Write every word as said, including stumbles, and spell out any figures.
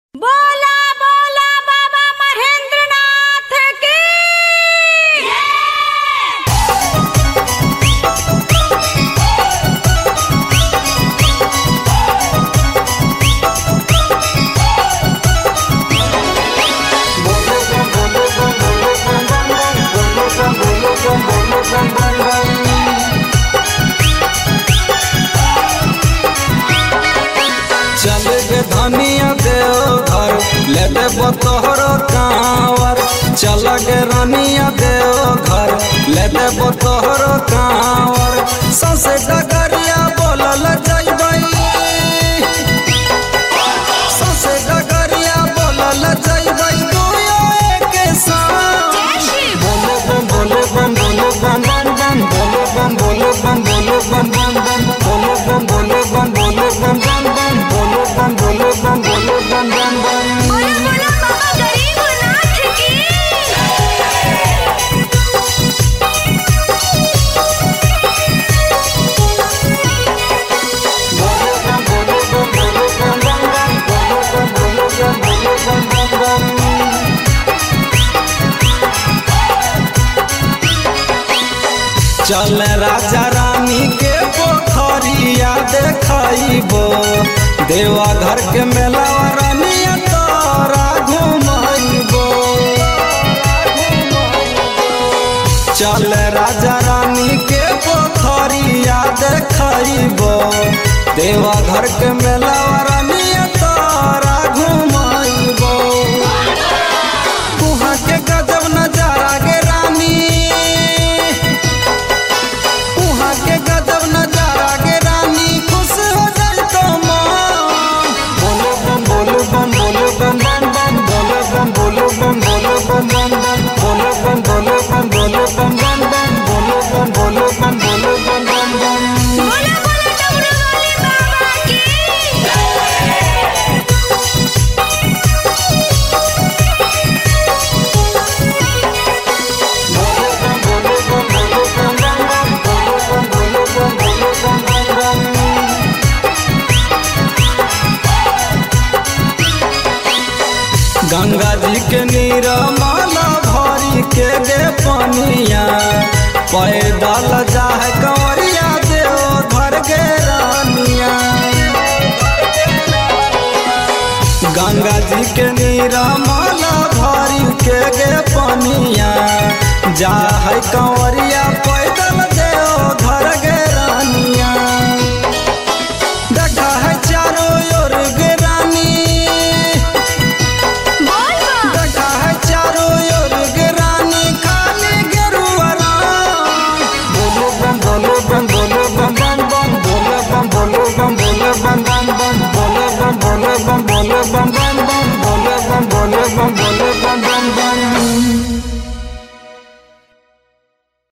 बोला बोला बाबा महेंद्रनाथ की चल गे धनिया देव घर ले देव तोहर कांवर। चल गे रानिया देव घर ले देव तोहर कांवर। ससे डगरिया बोलल जइबई, ससे डगरिया बोलल जइबई दुयो एके संग। बोले बम बोले बम बोले बम बम बम बोले बम बोले बम बोले बम बम बम बोले बम बोले बम बोले बम बम बम बोले बम बोले बम बोले बम बम बम बम। बोला बोला बाबा गरीबनाथ की बोले बम बोले बम बोले बम बम बोले बम बोले बम बोले बम बम बम। चल राजा रानी के पोखरिया देखइबो, देवा घर के मेलावा रानिया तोरा घुमइबो। चल राजा रानी के पोखरिया देखइबो, देवा घर के मेलावा रानिया तोरा घुमइबो। वहाँ के गजब नजारा गे रानी, वहाँ के गजब नजारा गे रानी, खुश हो जाए तो मन। बोले बम बोले बम बोले बम बम बम बोले बम बोले बम बोले बम बम बम बोले बम बोले बम बोले बम बम बम बोले बम बोले बम बोले बम बम बम। बोला बोला डमरू वाले बाबा की बोले बम बोले बम बोले बम बम बोले बम बोले बम बोले बम बम बम। गंगा जी के नीरमाला भरी के दे पनिया, पैदल जाए कंवरिया देव घर के रानिया। गंगा जी के नीरमाला भरी के गे पनिया, जाए कंवरिया